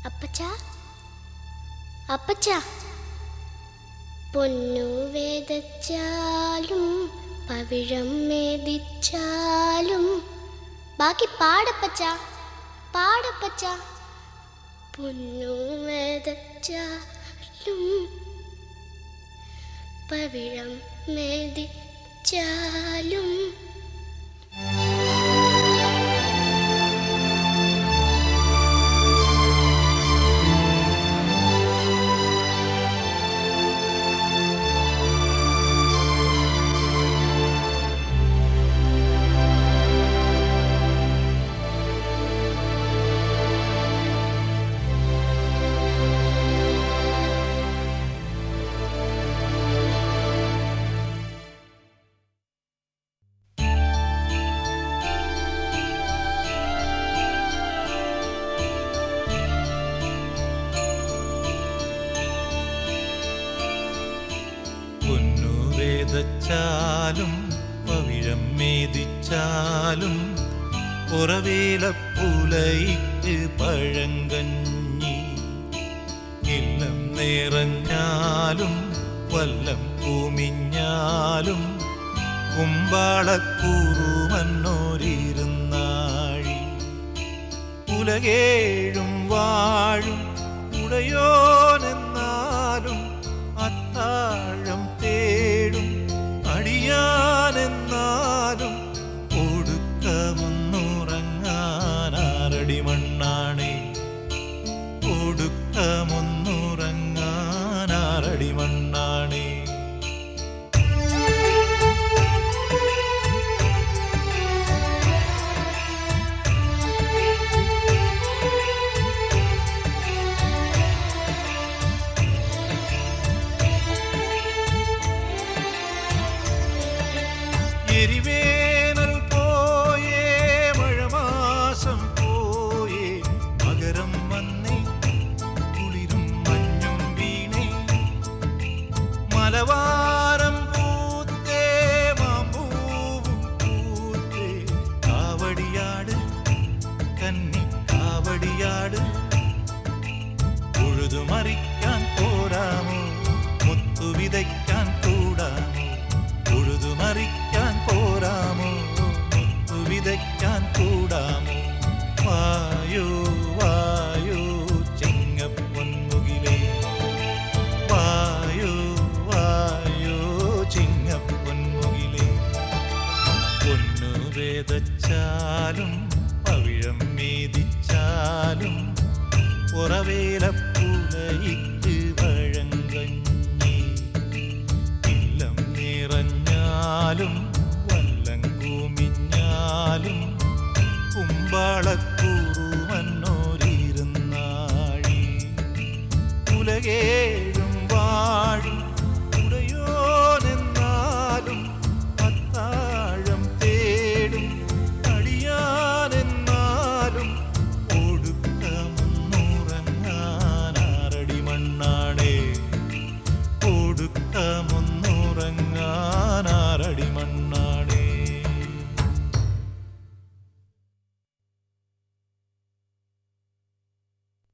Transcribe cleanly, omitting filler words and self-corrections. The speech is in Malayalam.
അപ്പച്ച അപ്പച്ച പൊന്നു വേദച്ചാലും പവിഴം മേദിച്ചാലും ബാക്കി പാടപ്പച്ച പാടപ്പച്ച പൊന്നു വേദച്ചാലും പവിഴം മേദിച്ചാലും ും പവിഴം മേദിച്ചാലും പുറവേലപ്പുലയ്ക്ക് പഴങ്കഞ്ഞി ഇല്ലം നിറഞ്ഞാലും വല്ലം കുമിഞ്ഞാലും കുമ്പാളക്കൂറുമന്നോരിരുന്നാഴി ഉലകേഴും വാഴും ഉടയോനെന്നാലും അത്താഴം തേടും അടിയാനെന്നാലും ഒടുക്കമൊന്നുറങ്ങാനാരടി മണ്ണാണേ ഒടുക്കമൊന്നുറങ്ങാനാരടി മണ്ണാണേ എരിവേനൽ പോയേ മഴമാസം പോയേ മകരം വന്നേ കുളിരും മഞ്ഞും വീണേ മലവാരം പൂത്തേ മാമ്പൂവും പൂത്തേ കാവടിയാട് കന്നി കാവടിയാട് ഉഴുതുമറിക്കാൻ പോരാമോ മുത്തു വിതയ്ക്കാൻ കൂടാമോ ഉഴുതുമറിക്കാൻ പോരാമോ മുത്തു വിതയ്ക്കാൻ കൂടാമോ വായോ വായോ ചിങ്ങപ്പൊന്മുകിലേ വായോ വായോ ചിങ്ങപ്പൊന്മുകിലേ പൊന്നു വേദച്ചാലും പവിഴം മേദിച്ചാലും പുറവേലപ്പുലയ്ക്ക് പഴങ്കഞ്ഞി ഇല്ലം നിറഞ്ഞാലും വല്ലം കുമിഞ്ഞാലും കുമ്പാള